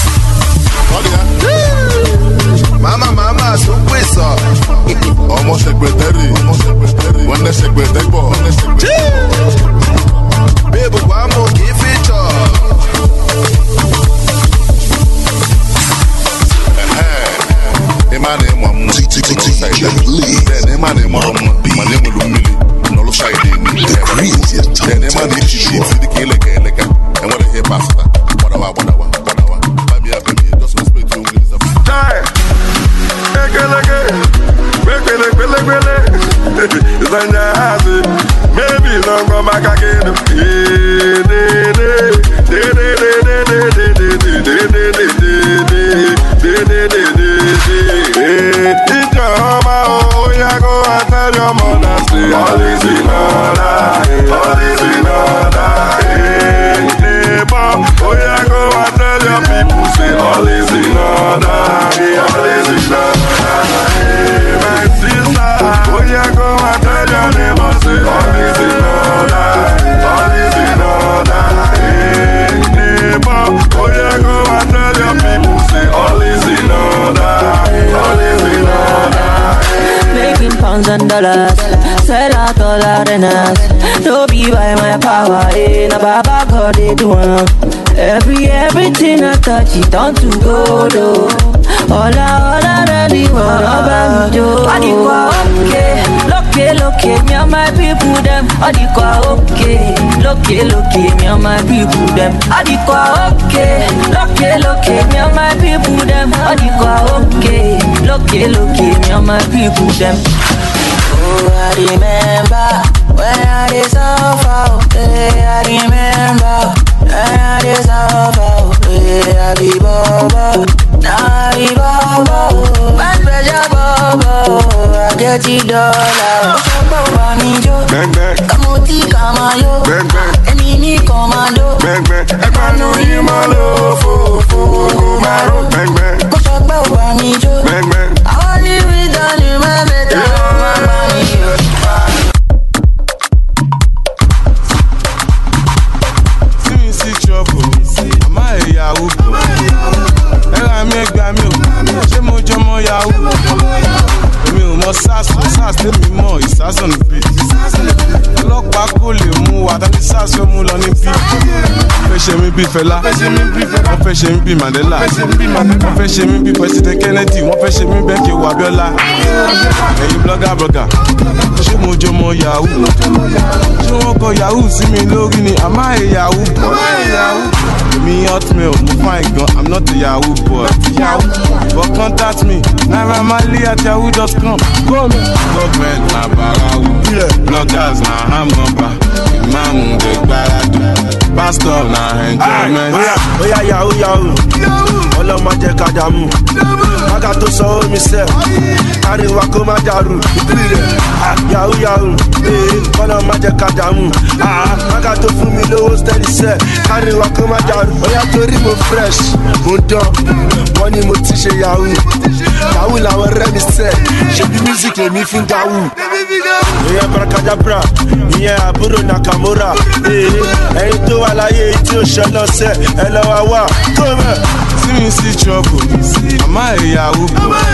Mama, mama, super isso. Ọmọ secretary, wọn ní secretary bọ̀. Bébù wà mú kí feature. Ẹ máa ní mọ̀ mú n'ọlụ ṣáìdì. Bẹ́ẹ̀ni ẹ máa ní mọ̀ mú mà ní mọ̀lú mmiri n'ọlụ ṣáìdì. Bẹ́ẹ̀ni ẹ máa ní ìṣiṣi ìfìdí kí ẹlẹ́kà ẹlẹ́kà. Ẹ wọ́n lè hẹ́ pàṣẹ. Gbọ́dọ̀wà gbọ́dọ̀wà gbọ́dọ̀wà. Bámi abẹ́mi ẹ̀ just respect you with this. Maybe don't come back again. It's your home, oh, yeah, go and tell your mother, say, all is in order, all is in order. Neighbor, oh, yeah, go and tell your people, say, all is in order, all is in order. My sister, oh, yeah, go and tell your neighbor, say, all is in order, all is in order. Neighbor, oh, yeah, go and tell your people, say, all is in order, all is in order. Making pounds and dollars, sell out all arenas. No be by my power, eh? Na Baba God they do am. Every everything I touch it turn to gold, oh. All I all I really want, Baba me do. Adikwa okay, loke loke, me and my people them. Adikwa okay, loke loke, me and my people them. Adikwa okay, loke loke, me and my people them. Adikwa okay, loke loke, me and my people them. Oh, I remember when I did suffer, hey, I remember when I did suffer, hey, I be Bobo, now I be Bobo, bad pressure Bobo, I get it dollar, Bobo Nijo, Kamuti Kamayo, Emini Commando, Ekmanu Imalo, Fo, Fo, Kumaro, Bobo Nijo, I only read on you, my better. Sars, Sars, tell me more. It's Sars on the beat. Lock back, cool, move. I don't Sars, you move on the beat. Fashion me be fella, fashion me be Mandela, fashion me be President Kennedy, one fashion me be Wabiola. Hey, blogger, blogger. She mojo mo Yahoo. She won't go Yahoo. See me login. Am I a Yahoo boy? Me hotmail, mo fine girl. I'm not a Yahoo boy. Yahoo, but contact me. Naira Marley at yahoo dot com. Government na barawu, bloggers na hamburger, imam de gbaradu, pastor na enjoyment. Oya yahoo yahoo, ọlọ́mọ jẹ́ ká dààmú. Mága tó sọ omi sẹ́, àríwá kó má dàrú. Ìpìlẹ̀ yahoo yahoo, ọlọ́mọ jẹ́ ká dààmú. Mága tó fún mi lówó steady sẹ́, àríwá kó má dàrú. Oya torí mo fresh, mo dán, wọ́n ní mo ti ṣe yahoo. Yahoo làwọn rẹ́ mi sẹ́, ṣe bí music lèmi fi ń dáwù. Ìyẹn Brakadabra, ìyẹn àbúrò Nakamura. Ẹyin tó wà láyé tí ó ṣe lọ́sẹ̀, ẹ lọ́wọ́ wà. See me see trouble, I'm a Yahoo.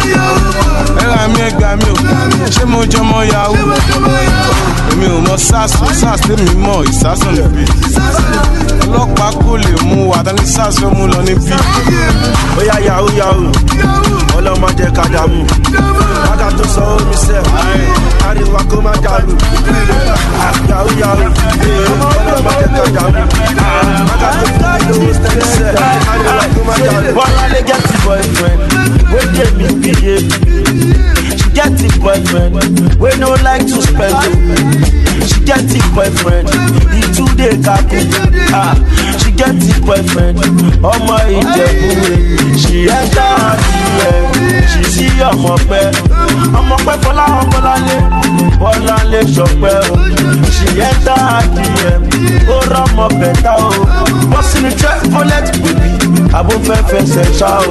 Ẹ ra mi ẹgbàá mi o, ṣé mo jọ mọ Yahoo? Èmi ò mọ Sars, Sars tèmi mọ̀, ìsásùn lè bí. Ọlọ́pàá kò lè mú wa, tani Sars fẹ́ mú lọ níbí. Ó yá Yahoo Yahoo, ọlọ́mọ jẹ́ ká dààmú. Mága tó sọ omi sẹ́, àríwá kó má dàrú. Yahoo Yahoo, ọlọ́mọ jẹ́ ká dààmú. Mága tó fún mi lówó steady sẹ́, àríwá kó má dàrú. Bọ́láńlé get the boyfriend, wey dey misbehave. She get the boyfriend, wey no like to spend. She get it boyfriend, he too dey kaku. Ah, she get it boyfriend, ọmọ Ìjẹ̀bú. She enter her D M, she see ọmọ pẹ́, ọmọ pẹ́ Fọlá Ọmọláńlé, Bọ́láńlé Ṣọpẹ́ o. She enter her D M, ó rọ́mọ bẹ̀tà o. Bọ́sì ní Chevrolet baby, àbúfẹ́fẹ́ ṣẹ̀ṣá o.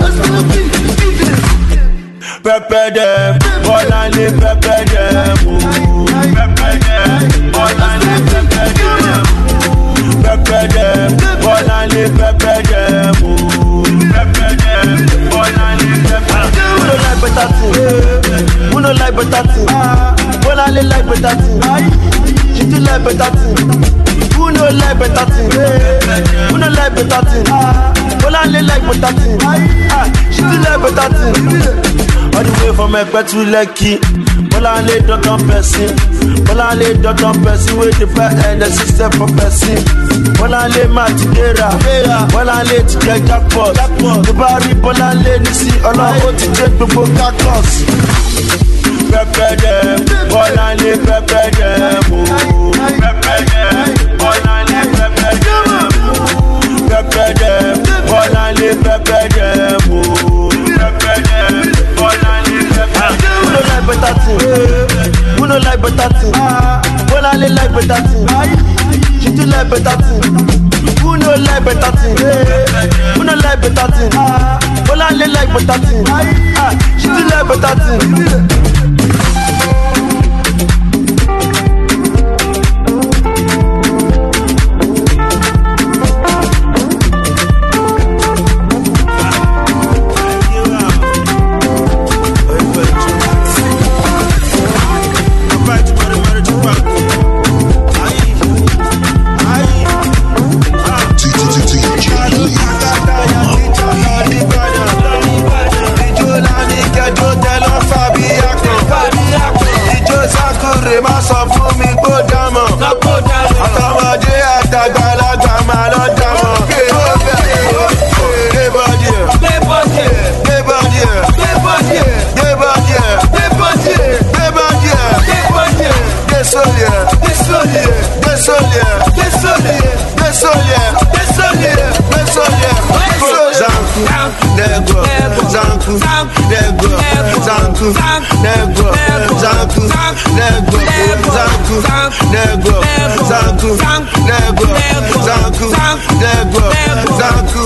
Pẹpẹ dem, Bọ́láńlé pẹpẹ dem o. Pẹpẹ dem, Bọ́láńlé pẹpẹ dem. Pẹpẹ dem, Bọ́láńlé pẹpẹ dem o. Pẹpẹ dem, Bọ́láńlé pẹpẹ dem. Who no like better thing? Who no like better thing? Bọ́láńlé like better thing. She do like better thing. Who no like better thing? Who no like better thing? Bọ́láńlé like better thing. Ah, she do like better thing. All the way from Ekpe to Lekki, Bọ́láńlé dọ́tàn person, Bọ́láńlé dọ́tàn person wey dey fẹ́ end the system for person. Bọ́láńlé máa ti dẹ́ra, Bọ́láńlé ti jẹ́ jackpot. Tó bá rí Bọ́láńlé ní sí ọlọ́run ó ti jẹ́ gbogbo cactus. Pẹpẹ dem, Bọ́láńlé pẹpẹ dem o. Pẹpẹ dem, Bọ́láńlé pẹpẹ dem o. Pẹpẹ dem, Bọ́láńlé pẹpẹ dem o. Pẹpẹ dem, Bọ́láńlé pẹpẹ dem o. Who no like better thing? Who no like better thing? Bọ́láńlé like better thing. She do like better thing. Who no like better thing? Who no like better thing? Bọ́láńlé like better thing. Ah, she do like better thing. Má sọ fún mi kó dámọ̀, àtọmọdé àtàgbàlagbà máa lọ dámọ̀. Gbé bọ́dì ẹ̀, gbé bọ́dì ẹ̀, gbé bọ́dì ẹ̀, gbé bọ́dì ẹ̀, gbé bọ́dì ẹ̀, gbé bọ́dì ẹ̀, gbé bọ́dì ẹ̀, gbé bọ́dì ẹ̀, gbé sóli ẹ̀, gbé sóli ẹ̀, gbé sóli ẹ̀, gbé sóli ẹ̀, gbé sóli ẹ̀, gbé sóli ẹ̀, gbé sóli ẹ̀. Zanku, negro, zanku, negro, zanku, negro, zanku, negro, zanku, negro, zanku, negro, zanku, negro, zanku.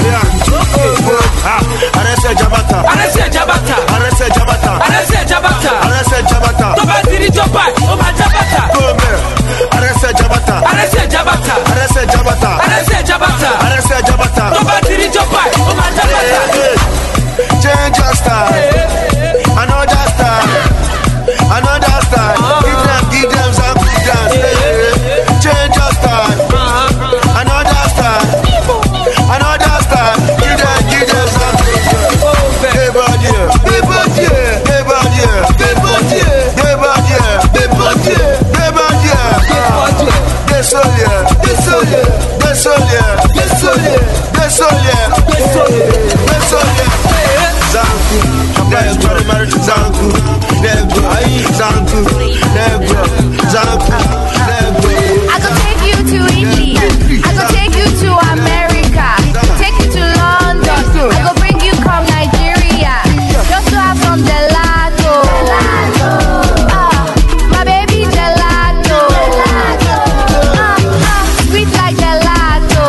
Arẹsẹ̀ jabata, Arẹsẹ̀ jabata, arẹsẹ̀ jabata, Arẹsẹ̀ jabata, arẹsẹ̀ jabata. Tó bá ti rí jọba, ó máa jabata. Gómẹ̀, arẹsẹ̀ jabata, Arẹsẹ̀ jabata, arẹsẹ̀ jabata, Arẹsẹ̀ jabata, arẹsẹ̀ jabata. Tó bá ti rí jọba, ó máa jabata. Change your style, another style, another style. Give them, give them some good dance. Change your style, another style, another style. Give them, give them some good dance. Hey body, hey body, hey body, hey body, hey body, hey body, hey body, hey body. Des solier, des solier, des solier, des solier, des solier, des solier, des solier. Zanku, negro, zanku, negro, zanku, negro, zanku, negro. I could take you to Italy, I could take you to America, take you to London, I could bring you come Nigeria, just to have some gelato. Ah, my baby gelato. Ah, ah, sweet like gelato.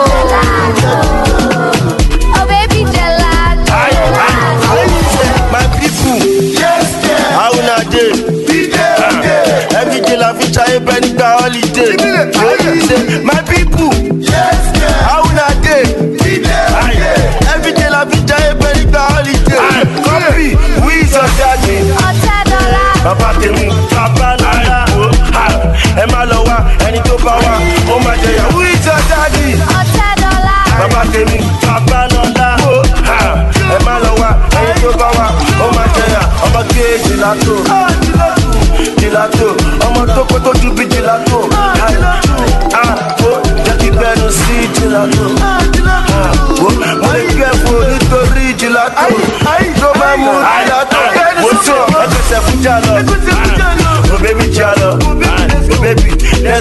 Oh baby gelato. My people, yes, how una dey? Every day la fi try bend the holiday. My people, yes, how una dey? Every day la fi try bend the holiday. Copy, who is your daddy? Bàbá tèmi, bàbá lọ́la. Ẹ má lọ wá, ẹni tó bá wá, ó máa jẹyà. Who is your daddy? Bàbá tèmi, bàbá lọ́la. Ẹ má lọ wá, ẹni tó bá wá, ó máa jẹyà. Ọmọ gbé jìlátò, jìlátò. Ọmọ tó kó tó ju bí jìlátò. Jẹ́ kí bẹ́ẹ̀nu sí jìlátò. Mo lè kẹ́fọ́ nítorí jìlátò. Tó bá mú jìlátò. Mo sọ ẹgbẹ́sẹ̀ fún jàlọ. Oh baby jàlọ. Oh baby,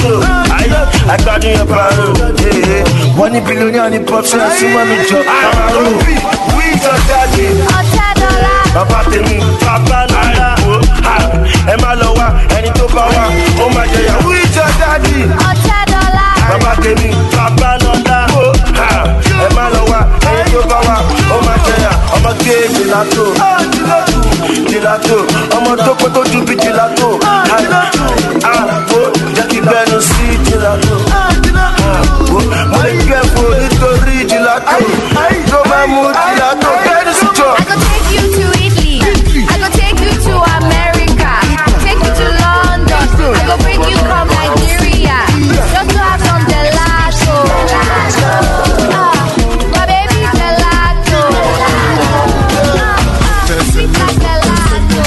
gelato. I got in your barrel. One billionaire in pop shop, see what me job. We got daddy. Baba temi, Papa Nala. Emma Lowa, any to power. Oh my God, we got daddy. Baba temi, Papa Nala. Emma Lowa, any to power. Oh my God, I'm a gay gelato. Gelato, I'm a topo to do gelato. Ah, oh, Jackie Beno see gelato. Mo le careful, nítorí gelato. No my mood gelato. I could take you to Italy. I could take you to America. Take you to London. I could bring you from Nigeria. Just to have some gelato. Ah, my baby gelato. Ah, sweet like gelato.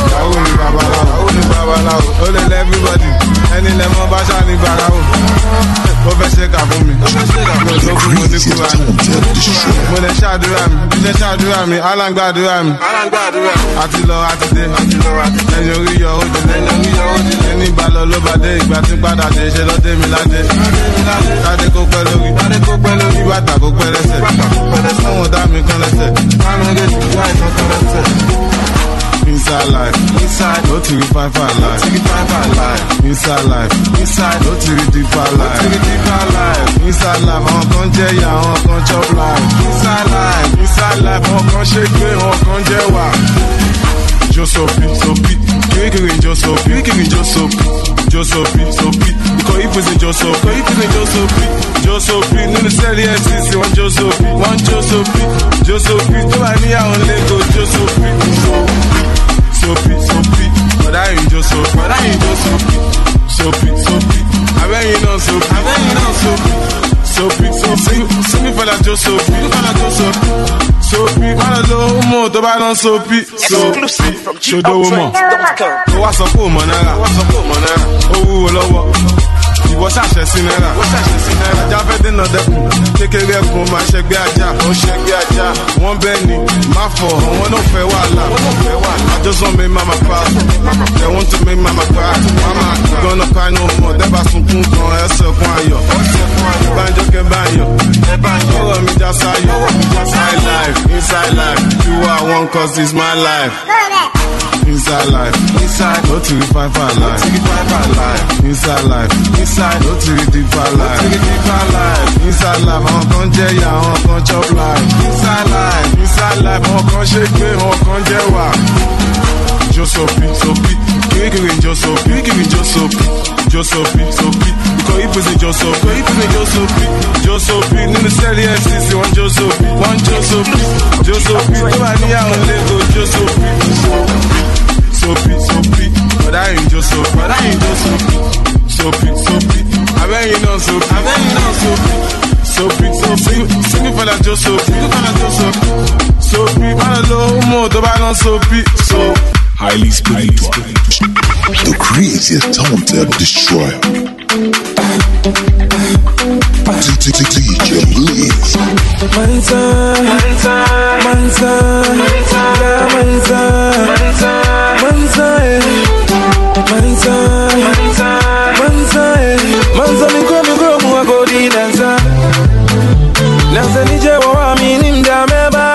Oh, let everybody. Any lemon basha ni barao. Mo fẹ́ ṣe kà fún mi. Mo tó fún mo ní kúrò àná. Mo lè ṣàdúrà mi. Mo lè ṣàdúrà mi. Aláǹgbàdúrà mi. Àti lọ àti dé. Ẹyin orí yọ òde. Ẹni ìbálò ló bá dé. Ìgbà tí padà dé ṣe lọ́dé mi ládé. Kádé kó pẹ́ lórí. Kí bàtà kó pẹ́ lẹ́sẹ̀. Àwọn ọ̀dà mi kan lẹ́sẹ̀. Kánú gèjì ìyá ìkan kan lẹ́sẹ̀. Inside life, inside, no to five five life, five five life, inside life, inside, no to deeper life, deeper life, inside life, on con jaya, on con chop life, inside life, inside life, on con shake, on con jewa. Josopi, sopi, kiri Josopi, kiri Josopi, Josopi, sopi, because if it's Josopi, if it's Josopi, Josopi, no the sell the S C, one Josopi, one Josopi, Josopi, do I need on Lego Josopi, sopi, sopi, but I ain't Josopi, but I ain't Josopi, sopi, sopi, I bet you know sopi, I bet you know sopi, sopi, sopi, sing me for that Josopi, for that Josopi. Sopi, mana lo mo to ba don sopi. Sopi, shodo wo mo. O wa sọ pé o mọ náírà. O wúwo lọ́wọ́. Ìwọ ṣàṣẹ sí náírà. Ajá fẹ́ dènà dẹ́kun. Kékeré ẹkùn máa ṣẹgbẹ́ ajá. Ó ṣẹgbẹ́ ajá. Wọ́n bẹ́ẹ̀ ni, má fọ̀, àwọn náà fẹ́ wàhálà. I just want make mama proud. They want to make mama proud. Mama, you gonna cry no more. Dẹ́bà sunkún kan ẹsẹ̀ kún ayọ̀. Banjo kẹ́ báyọ̀. Ọ̀rọ̀ mi já sáyọ̀. High life. Inside life, you are one cause it's my life. Inside life, inside, no to five five life. life. Inside life, inside, no to deeper life. Inside life, on con jaya, on con chop life. Inside life, inside life, on con shake, on con jewa. Josopi, sopi, kiri Josopi, kiri Josopi, Josopi, sopi. Because if it's Josopi, if it's Josopi, Josopi, no the sell the S C, one Josopi, one Josopi, Josopi, do I need on Lego Josopi, sopi, sopi, but I ain't Josopi, but I ain't Josopi, sopi, sopi, I bet you know sopi, I bet you know sopi, sopi, sopi, sing me for that Josopi, for that Josopi, sopi, man lo mo to ba don sopi, so. Highly spiritual. The craziest talented destroyer. D J Blaze. Mansa, Mansa, Mansa, Mansa, Mansa, Mansa, Mansa, Mansa, Mansa, mi go mi go mu go di dansa. Dansa ni je wa mi nim da meba.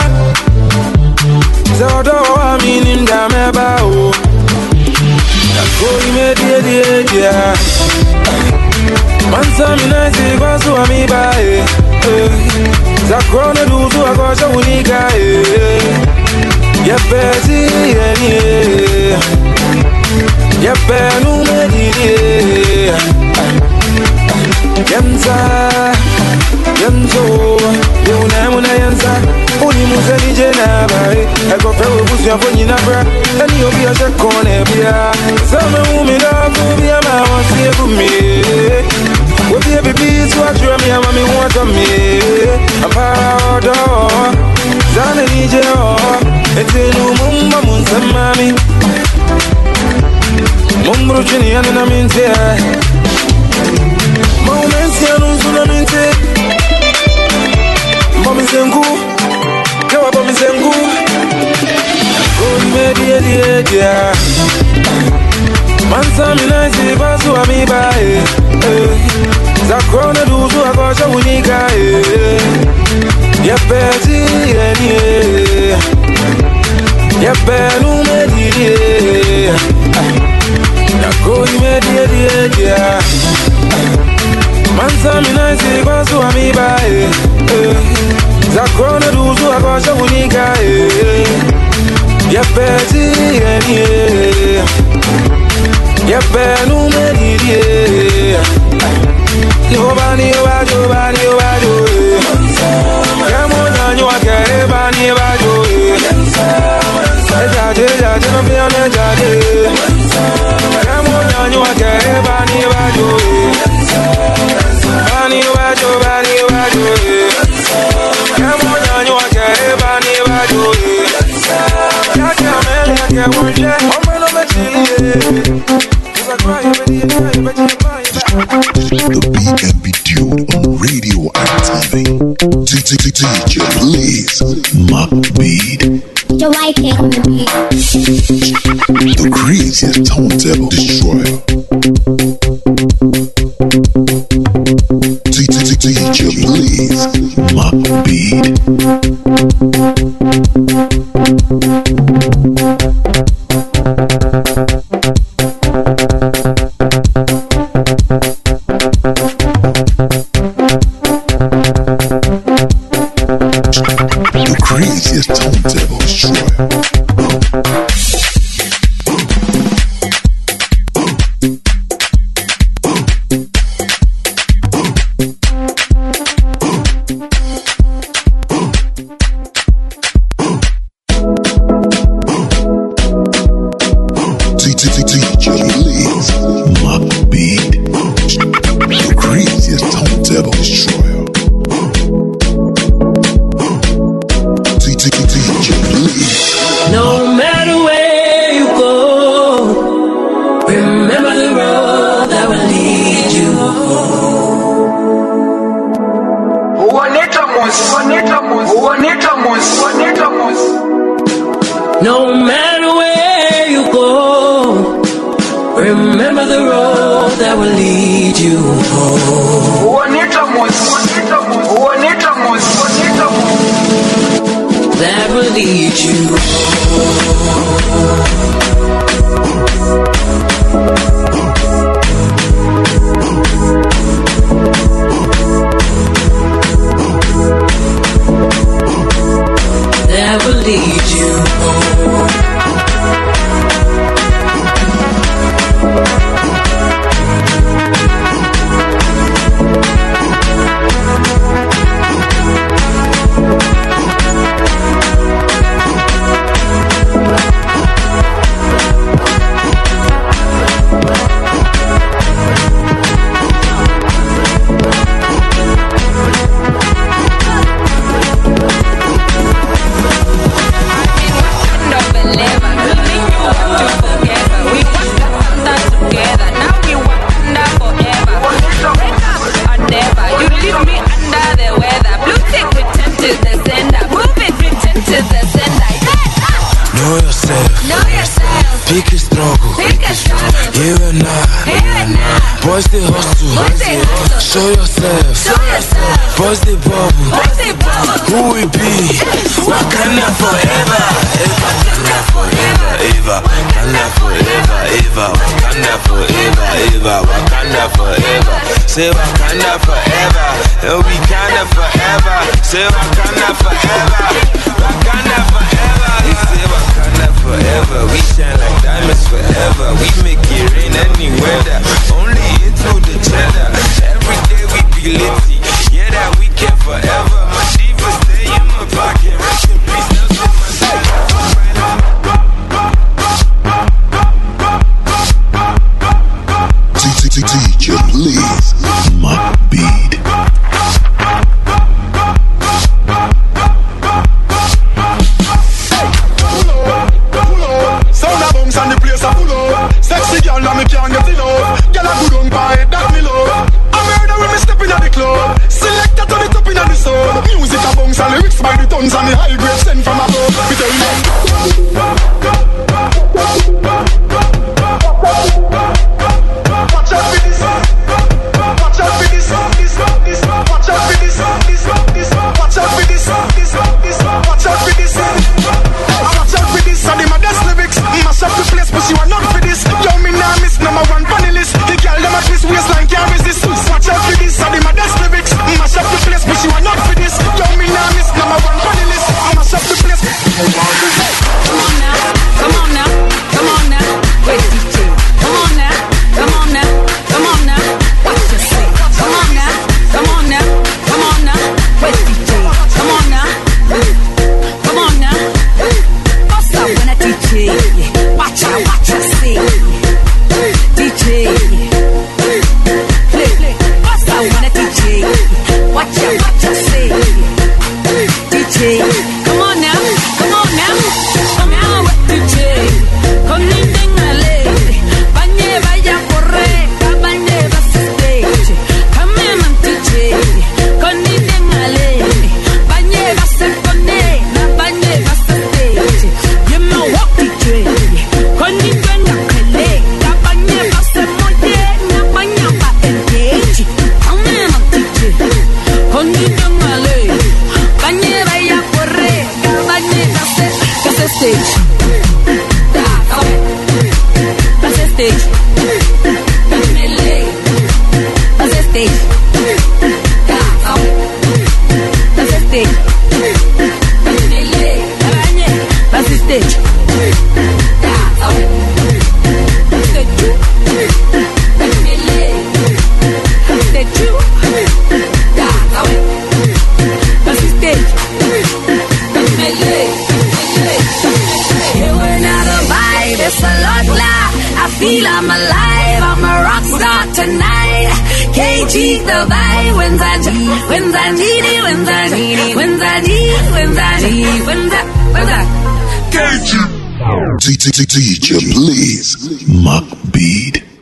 Zodo wa mi nim da meba o. Go me die die dia. Mansa mi na si kwa su ami ba e. Zakrona du tu akosha unika e. Ya pesi e ni. Ya penu me di di. Yamsa, yamso, yuna muna yamsa. Uni muze ni jena bai. Eko fewe busu ya fonyi na bra. Eni obi ya shekone bia. Sama umi da fubi ya ma wasi e kumi. Wobi e bibi su achura mi ya mami wata mi. Ampara odo. Zane ni je o. Etenu mumma munsa mami. Mumbru chini ya nina minti. Moments ya nunzuna minti. Bomi zengu. Kawa bomi zengu. Go me die die dia. Mansa mi na si basu amiba eh. Zakrona duzu akosha unika eh. Ya peti eni eh. Ya penu mediri eh. Ya koi mediri eh. Mansa mi na si basu amiba eh. Zakrona duzu akosha unika eh. Ya peti eni eh. Ya penu mediri eh. Yobani yoba yobani yoba yo. Yamo nyanyo akere bani yoba yo. Ejaje ejaje no fi ane ejaje. Yamo nyanyo akere bani yoba yo. Bani yoba yo bani yoba yo. Yamo nyanyo akere bani yoba yo. Yake amele yake wunje omeno mechili. Isa kwa yobedi yobedi yobedi. The B M B dude on radio and T V. D J, please, Mark Beat. Your white cake on the beat. The craziest turntable destroyer. D J, please, Mark Beat. The craziest turntable destroyer. No matter where you go, remember the road that will lead you home. That will lead you home. That will lead you home. Know yourself. Know yourself. Pick a struggle. Pick a struggle. Here and now. Here and now. Boys they hustle. Boys they hustle. Show yourself. Show yourself. Boys they bubble. Boys they bubble. Who we be? Wakanda forever. Ever. Wakanda forever. Ever. Wakanda forever. Ever. Wakanda forever. Ever. Wakanda forever. Say Wakanda forever. And we Wakanda forever. Say Wakanda forever. Wakanda forever. Say Wakanda forever. We shine like diamonds forever. We make it rain any weather. Only into the cheddar. Every day we be litty. Yeah, that we can forever. My divas stay in my pocket. Rest in peace. D J, please, Mark Beat. Backstage. Backstage. Backstage. Backstage. It's a lot lie. I feel I'm alive. I'm a rock star tonight. K G the vibe. When's I need, when's I need it, when's I need it, when's I need, when's I need, when's I, when's I. K G. D J, please, Mock Beat.